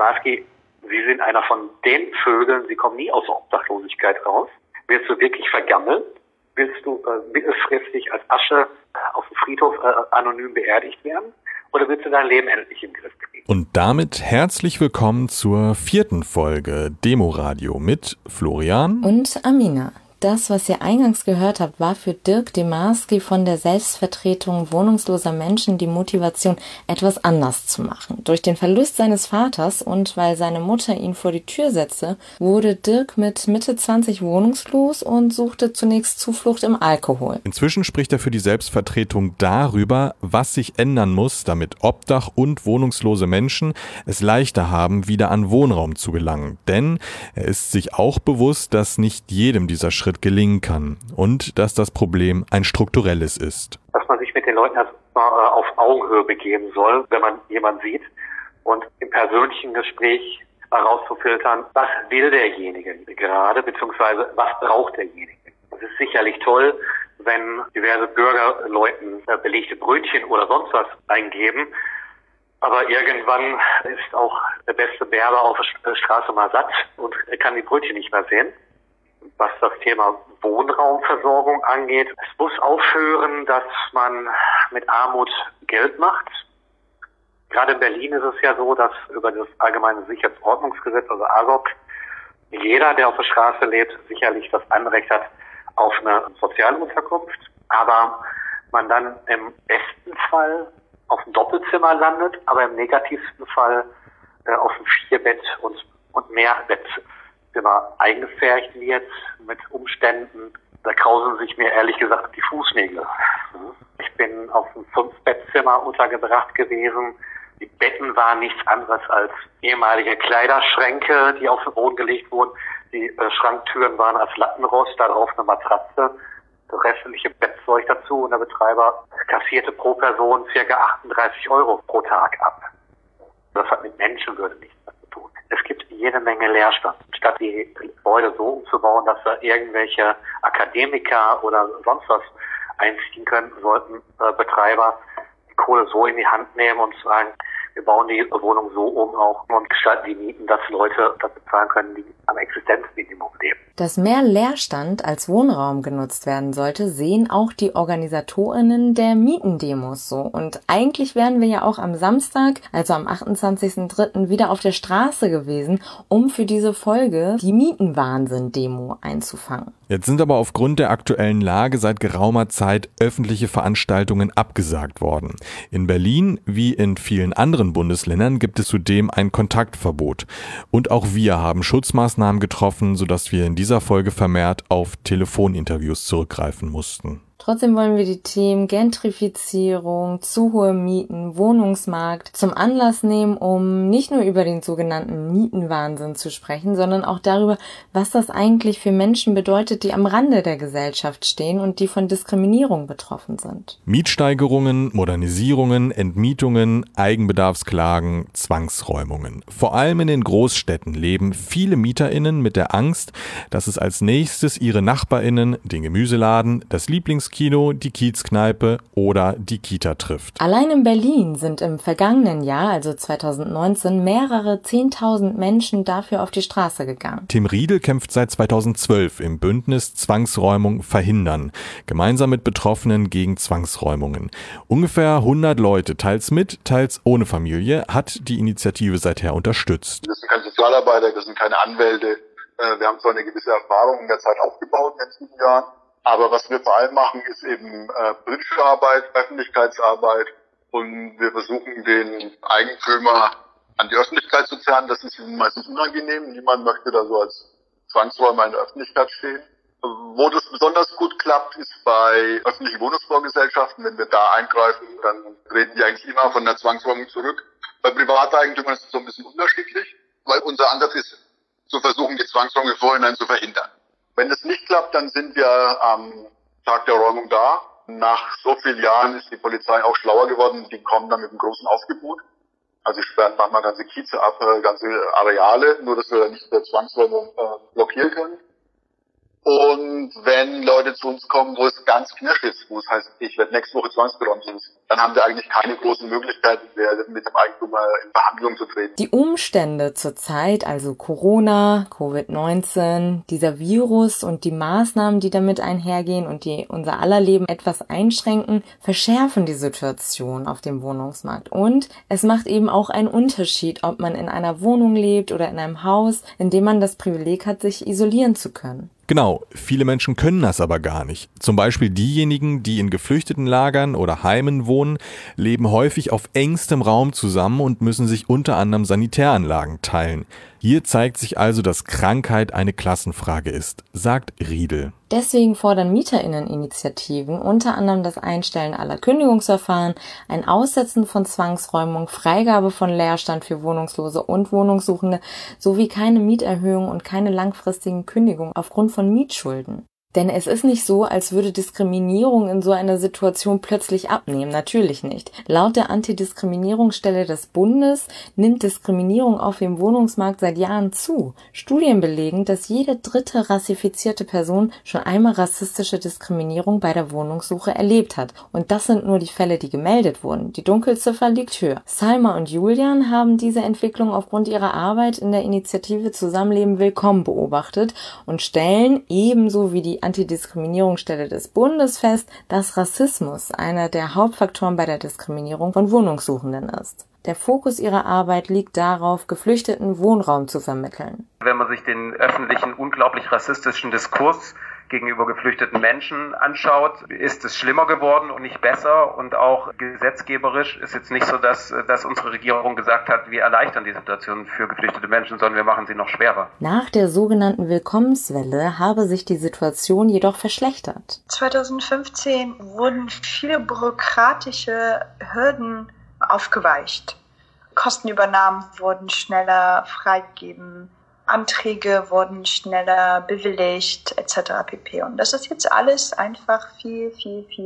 Demarski, Sie sind einer von den Vögeln, Sie kommen nie aus der Obdachlosigkeit raus. Willst du wirklich vergammeln? Willst du mittelfristig als Asche auf dem Friedhof anonym beerdigt werden? Oder willst du dein Leben endlich im Griff kriegen? Und damit herzlich willkommen zur 4. Folge Demoradio mit Florian und Amina. Das, was ihr eingangs gehört habt, war für Dirk Demarski von der Selbstvertretung wohnungsloser Menschen die Motivation, etwas anders zu machen. Durch den Verlust seines Vaters und weil seine Mutter ihn vor die Tür setzte, wurde Dirk mit Mitte 20 wohnungslos und suchte zunächst Zuflucht im Alkohol. Inzwischen spricht er für die Selbstvertretung darüber, was sich ändern muss, damit Obdach- und wohnungslose Menschen es leichter haben, wieder an Wohnraum zu gelangen. Denn er ist sich auch bewusst, dass nicht jedem dieser Schritt gelingen kann und dass das Problem ein strukturelles ist. Dass man sich mit den Leuten erstmal auf Augenhöhe begeben soll, wenn man jemanden sieht und im persönlichen Gespräch herauszufiltern, was will derjenige gerade, beziehungsweise was braucht derjenige. Es ist sicherlich toll, wenn diverse Bürger Leuten belegte Brötchen oder sonst was eingeben, aber irgendwann ist auch der beste Berber auf der Straße mal satt und kann die Brötchen nicht mehr sehen. Was das Thema Wohnraumversorgung angeht, es muss aufhören, dass man mit Armut Geld macht. Gerade in Berlin ist es ja so, dass über das Allgemeine Sicherheitsordnungsgesetz, also ASOG, jeder, der auf der Straße lebt, sicherlich das Anrecht hat auf eine Sozialunterkunft, aber man dann im besten Fall auf ein Doppelzimmer landet, aber im negativsten Fall auf ein Vierbett- und Mehrbettzimmer eingefärcht wird mit Umständen, da krausen sich mir ehrlich gesagt die Fußnägel. Ich bin auf einem 5-Bettzimmer untergebracht gewesen. Die Betten waren nichts anderes als ehemalige Kleiderschränke, die auf den Boden gelegt wurden. Die Schranktüren waren als Lattenrost, darauf eine Matratze, das restliche Bettzeug dazu und der Betreiber kassierte pro Person ca. 38 € pro Tag ab. Das hat mit Menschenwürde nichts mehr zu tun. Es gibt jede Menge Leerstand. Statt die Gebäude so umzubauen, dass da irgendwelche Akademiker oder sonst was einziehen können, sollten Betreiber die Kohle so in die Hand nehmen und sagen, wir bauen die Wohnung so um auch und gestalten die Mieten, dass Leute das bezahlen können, die am Existenzminimum leben. Dass mehr Leerstand als Wohnraum genutzt werden sollte, sehen auch die OrganisatorInnen der Mietendemos so. Und eigentlich wären wir ja auch am Samstag, also am 28.03. wieder auf der Straße gewesen, um für diese Folge die Mietenwahnsinn-Demo einzufangen. Jetzt sind aber aufgrund der aktuellen Lage seit geraumer Zeit öffentliche Veranstaltungen abgesagt worden. In Berlin wie in vielen anderen Bundesländern gibt es zudem ein Kontaktverbot. Und auch wir haben Schutzmaßnahmen getroffen, sodass wir in dieser Folge vermehrt auf Telefoninterviews zurückgreifen mussten. Trotzdem wollen wir die Themen Gentrifizierung, zu hohe Mieten, Wohnungsmarkt zum Anlass nehmen, um nicht nur über den sogenannten Mietenwahnsinn zu sprechen, sondern auch darüber, was das eigentlich für Menschen bedeutet, die am Rande der Gesellschaft stehen und die von Diskriminierung betroffen sind. Mietsteigerungen, Modernisierungen, Entmietungen, Eigenbedarfsklagen, Zwangsräumungen. Vor allem in den Großstädten leben viele MieterInnen mit der Angst, dass es als nächstes ihre NachbarInnen, den Gemüseladen, das Lieblingskino, die Kiezkneipe oder die Kita trifft. Allein in Berlin sind im vergangenen Jahr, also 2019, mehrere 10.000 Menschen dafür auf die Straße gegangen. Tim Riedel kämpft seit 2012 im Bündnis Zwangsräumung verhindern, gemeinsam mit Betroffenen gegen Zwangsräumungen. Ungefähr 100 Leute, teils mit, teils ohne Familie, hat die Initiative seither unterstützt. Das sind keine Sozialarbeiter, das sind keine Anwälte. Wir haben zwar eine gewisse Erfahrung in der Zeit aufgebaut in den letzten Jahren, aber was wir vor allem machen, ist eben politische Arbeit, Öffentlichkeitsarbeit und wir versuchen den Eigentümer an die Öffentlichkeit zu zerren. Das ist ihnen meistens unangenehm. Niemand möchte da so als Zwangsräumer in der Öffentlichkeit stehen. Wo das besonders gut klappt, ist bei öffentlichen Wohnungsbaugesellschaften. Wenn wir da eingreifen, dann treten die eigentlich immer von der Zwangsräumung zurück. Bei Privateigentümern ist es so ein bisschen unterschiedlich, weil unser Ansatz ist, zu versuchen, die Zwangsräumung im Vorhinein zu verhindern. Wenn das nicht klappt, dann sind wir am Tag der Räumung da. Nach so vielen Jahren ist die Polizei auch schlauer geworden. Die kommen dann mit einem großen Aufgebot. Also sie sperren manchmal ganze Kieze ab, ganze Areale, nur dass wir nicht der Zwangsräumung blockieren können. Und wenn Leute zu uns kommen, wo es ganz knirsch ist, wo es heißt, ich werde nächste Woche zwangsgeräumt, dann haben wir eigentlich keine großen Möglichkeiten mehr, mit dem Eigentümer in Verhandlungen zu treten. Die Umstände zurzeit, also Corona, Covid-19, dieser Virus und die Maßnahmen, die damit einhergehen und die unser aller Leben etwas einschränken, verschärfen die Situation auf dem Wohnungsmarkt. Und es macht eben auch einen Unterschied, ob man in einer Wohnung lebt oder in einem Haus, in dem man das Privileg hat, sich isolieren zu können. Genau, viele Menschen können das aber gar nicht. Zum Beispiel diejenigen, die in Geflüchtetenlagern oder Heimen wohnen, leben häufig auf engstem Raum zusammen und müssen sich unter anderem Sanitäranlagen teilen. Hier zeigt sich also, dass Krankheit eine Klassenfrage ist, sagt Riedel. Deswegen fordern MieterInnen-Initiativen unter anderem das Einstellen aller Kündigungsverfahren, ein Aussetzen von Zwangsräumung, Freigabe von Leerstand für Wohnungslose und Wohnungssuchende sowie keine Mieterhöhung und keine langfristigen Kündigungen aufgrund von Mietschulden. Denn es ist nicht so, als würde Diskriminierung in so einer Situation plötzlich abnehmen. Natürlich nicht. Laut der Antidiskriminierungsstelle des Bundes nimmt Diskriminierung auf dem Wohnungsmarkt seit Jahren zu. Studien belegen, dass jede dritte rassifizierte Person schon einmal rassistische Diskriminierung bei der Wohnungssuche erlebt hat. Und das sind nur die Fälle, die gemeldet wurden. Die Dunkelziffer liegt höher. Salma und Julian haben diese Entwicklung aufgrund ihrer Arbeit in der Initiative Zusammenleben willkommen beobachtet und stellen ebenso wie die Antidiskriminierungsstelle des Bundes fest, dass Rassismus einer der Hauptfaktoren bei der Diskriminierung von Wohnungssuchenden ist. Der Fokus ihrer Arbeit liegt darauf, Geflüchteten Wohnraum zu vermitteln. Wenn man sich den öffentlichen, unglaublich rassistischen Diskurs gegenüber geflüchteten Menschen anschaut, ist es schlimmer geworden und nicht besser. Und auch gesetzgeberisch ist jetzt nicht so, dass unsere Regierung gesagt hat, wir erleichtern die Situation für geflüchtete Menschen, sondern wir machen sie noch schwerer. Nach der sogenannten Willkommenswelle habe sich die Situation jedoch verschlechtert. 2015 wurden viele bürokratische Hürden aufgeweicht. Kostenübernahmen wurden schneller freigegeben. Anträge wurden schneller bewilligt, etc. pp. Und das ist jetzt alles einfach viel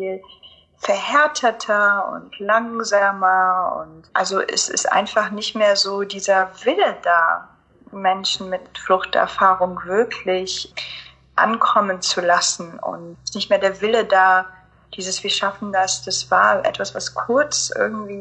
verhärteter und langsamer. Und also es ist einfach nicht mehr so dieser Wille da, Menschen mit Fluchterfahrung wirklich ankommen zu lassen. Und es ist nicht mehr der Wille da, wir schaffen das war etwas, was kurz irgendwie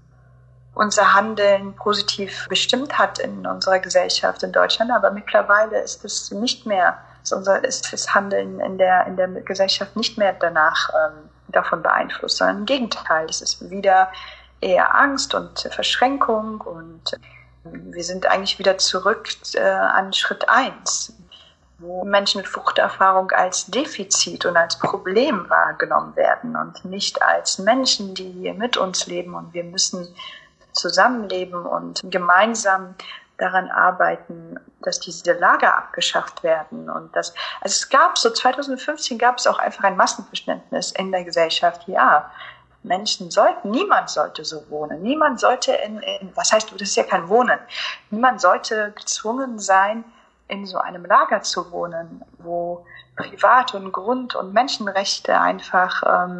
unser Handeln positiv bestimmt hat in unserer Gesellschaft in Deutschland, aber mittlerweile ist es nicht mehr, ist das Handeln in der Gesellschaft nicht mehr danach davon beeinflusst, sondern im Gegenteil, es ist wieder eher Angst und Verschränkung und wir sind eigentlich wieder zurück an Schritt 1, wo Menschen mit Fluchterfahrung als Defizit und als Problem wahrgenommen werden und nicht als Menschen, die hier mit uns leben und wir müssen zusammenleben und gemeinsam daran arbeiten, dass diese Lager abgeschafft werden. Und es gab 2015 gab es auch einfach ein Massenverständnis in der Gesellschaft. Ja, niemand sollte so wohnen. Niemand sollte was heißt, das ist ja kein Wohnen. Niemand sollte gezwungen sein, in so einem Lager zu wohnen, wo Privat- und Grund- und Menschenrechte einfach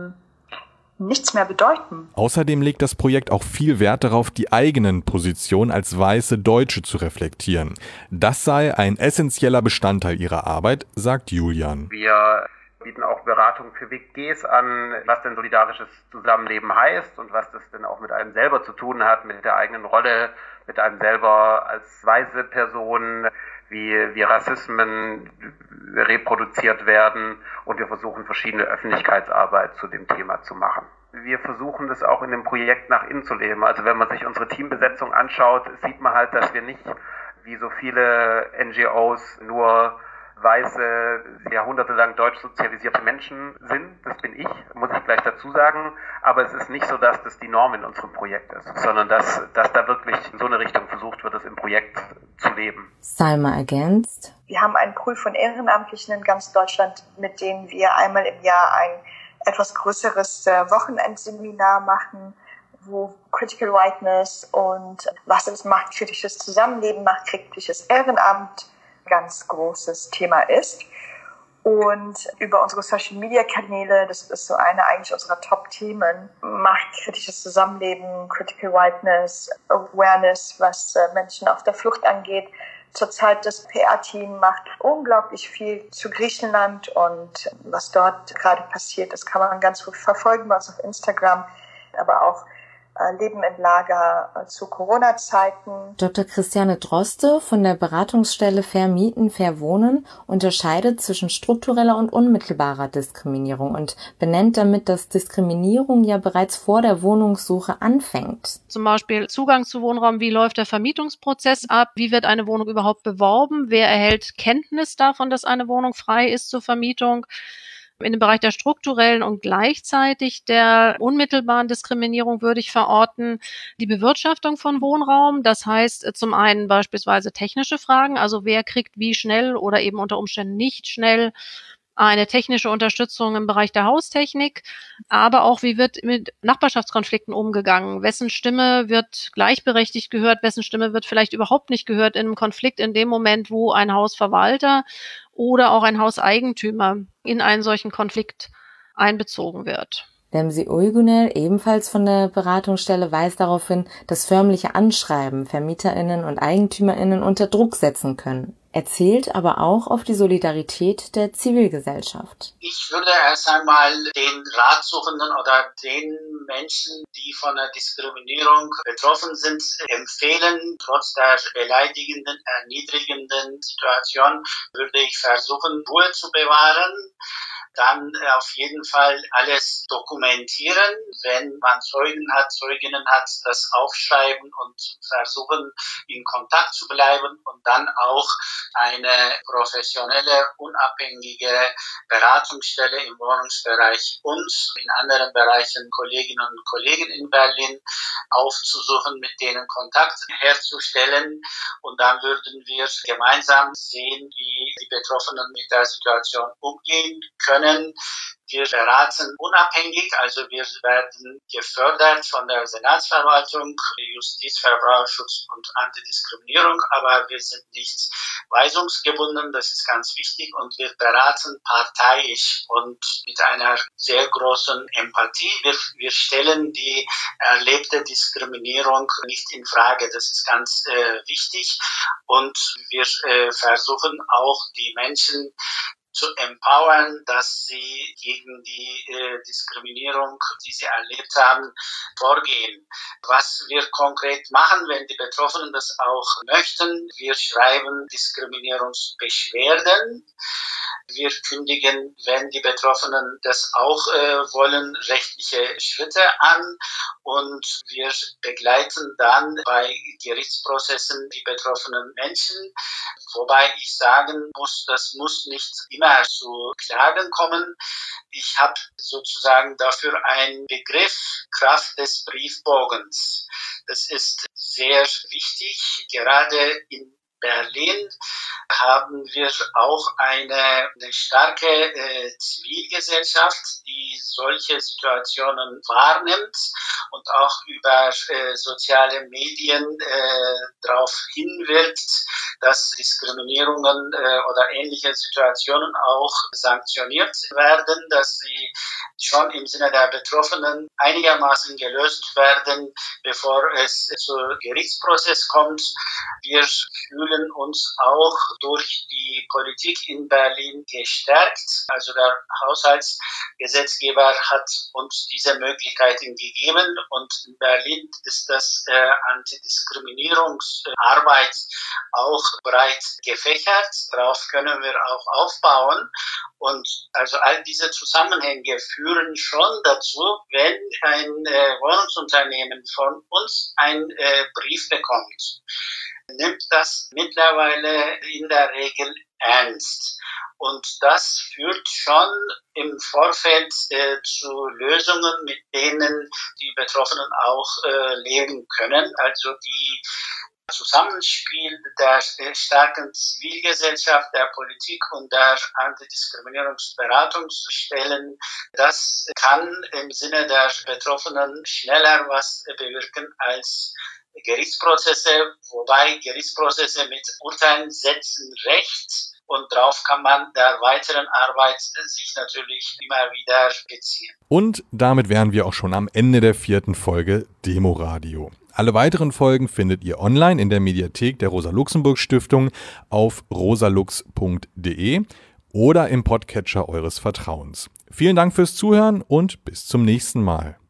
nichts mehr bedeuten. Außerdem legt das Projekt auch viel Wert darauf, die eigenen Positionen als weiße Deutsche zu reflektieren. Das sei ein essentieller Bestandteil ihrer Arbeit, sagt Julian. Wir bieten auch Beratung für WGs an, was denn solidarisches Zusammenleben heißt und was das denn auch mit einem selber zu tun hat, mit der eigenen Rolle, mit einem selber als weiße Person, wie Rassismen reproduziert werden und wir versuchen verschiedene Öffentlichkeitsarbeit zu dem Thema zu machen. Wir versuchen das auch in dem Projekt nach innen zu leben. Also wenn man sich unsere Teambesetzung anschaut, sieht man halt, dass wir nicht wie so viele NGOs nur weiße, jahrhundertelang deutsch sozialisierte Menschen sind. Das bin ich, muss ich gleich dazu sagen. Aber es ist nicht so, dass das die Norm in unserem Projekt ist, sondern dass da wirklich in so eine Richtung versucht wird, das im Projekt zu leben. Salma ergänzt: Wir haben einen Pool von Ehrenamtlichen in ganz Deutschland, mit denen wir einmal im Jahr ein etwas größeres Wochenendseminar machen, wo Critical Whiteness und was es macht, kritisches Zusammenleben, macht kritisches Ehrenamt ganz großes Thema ist. Und über unsere Social-Media-Kanäle, das ist so eine eigentlich unserer Top-Themen, macht kritisches Zusammenleben, Critical Whiteness, Awareness, was Menschen auf der Flucht angeht, Zurzeit das PR-Team macht unglaublich viel zu Griechenland und was dort gerade passiert, das kann man ganz gut verfolgen, was auf Instagram, aber auch Leben im Lager zu Corona-Zeiten. Dr. Christiane Droste von der Beratungsstelle Fair Mieten, Fair Wohnen unterscheidet zwischen struktureller und unmittelbarer Diskriminierung und benennt damit, dass Diskriminierung ja bereits vor der Wohnungssuche anfängt. Zum Beispiel Zugang zu Wohnraum, wie läuft der Vermietungsprozess ab, wie wird eine Wohnung überhaupt beworben, wer erhält Kenntnis davon, dass eine Wohnung frei ist zur Vermietung. In dem Bereich der strukturellen und gleichzeitig der unmittelbaren Diskriminierung würde ich verorten die Bewirtschaftung von Wohnraum. Das heißt zum einen beispielsweise technische Fragen, also wer kriegt wie schnell oder eben unter Umständen nicht schnell eine technische Unterstützung im Bereich der Haustechnik, aber auch wie wird mit Nachbarschaftskonflikten umgegangen, wessen Stimme wird gleichberechtigt gehört, wessen Stimme wird vielleicht überhaupt nicht gehört in einem Konflikt in dem Moment, wo ein Hausverwalter oder auch ein Hauseigentümer in einen solchen Konflikt einbezogen wird. Remzi Uyguner, ebenfalls von der Beratungsstelle, weist darauf hin, dass förmliche Anschreiben VermieterInnen und EigentümerInnen unter Druck setzen können. Er zählt aber auch auf die Solidarität der Zivilgesellschaft. Ich würde erst einmal den Ratsuchenden oder den Menschen, die von der Diskriminierung betroffen sind, empfehlen, trotz der beleidigenden, erniedrigenden Situation, würde ich versuchen, Ruhe zu bewahren. Dann auf jeden Fall alles dokumentieren. Wenn man Zeugen hat, Zeuginnen hat, das aufschreiben und versuchen, in Kontakt zu bleiben und dann auch eine professionelle, unabhängige Beratungsstelle im Wohnungsbereich und in anderen Bereichen Kolleginnen und Kollegen in Berlin aufzusuchen, mit denen Kontakt herzustellen. Und dann würden wir gemeinsam sehen, wie die Betroffenen mit der Situation umgehen können. Wir beraten unabhängig, also wir werden gefördert von der Senatsverwaltung, Justiz, Verbraucherschutz und Antidiskriminierung, aber wir sind nicht weisungsgebunden, das ist ganz wichtig, und wir beraten parteiisch und mit einer sehr großen Empathie. Wir stellen die erlebte Diskriminierung nicht in Frage, das ist ganz wichtig, und wir versuchen auch die Menschen zu empowern, dass sie gegen die Diskriminierung, die sie erlebt haben, vorgehen. Was wir konkret machen, wenn die Betroffenen das auch möchten, wir schreiben Diskriminierungsbeschwerden. Wir kündigen, wenn die Betroffenen das auch wollen, rechtliche Schritte an, und wir begleiten dann bei Gerichtsprozessen die betroffenen Menschen. Wobei ich sagen muss, das muss nicht immer zu Klagen kommen. Ich habe sozusagen dafür einen Begriff, Kraft des Briefbogens. Das ist sehr wichtig, gerade in Berlin haben wir auch eine starke Zivilgesellschaft, die solche Situationen wahrnimmt und auch über soziale Medien darauf hinwirkt, dass Diskriminierungen oder ähnliche Situationen auch sanktioniert werden, dass sie schon im Sinne der Betroffenen einigermaßen gelöst werden, bevor es zu Gerichtsprozess kommt. Wir fühlen uns auch durch die Politik in Berlin gestärkt. Also der Haushaltsgesetzgeber hat uns diese Möglichkeiten gegeben, und in Berlin ist das Antidiskriminierungsarbeit auch breit gefächert. Darauf können wir auch aufbauen. Und also all diese Zusammenhänge führen schon dazu, wenn ein Wohnungsunternehmen von uns einen Brief bekommt, nimmt das mittlerweile in der Regel ernst. Und das führt schon im Vorfeld zu Lösungen, mit denen die Betroffenen auch leben können. Also die Zusammenspiel der starken Zivilgesellschaft, der Politik und der Antidiskriminierungsberatungsstellen, das kann im Sinne der Betroffenen schneller was bewirken als Gerichtsprozesse, wobei Gerichtsprozesse mit Urteilen setzen Recht, und darauf kann man der weiteren Arbeit sich natürlich immer wieder beziehen. Und damit wären wir auch schon am Ende der 4. Folge Demoradio. Alle weiteren Folgen findet ihr online in der Mediathek der Rosa-Luxemburg-Stiftung auf rosalux.de oder im Podcatcher eures Vertrauens. Vielen Dank fürs Zuhören und bis zum nächsten Mal.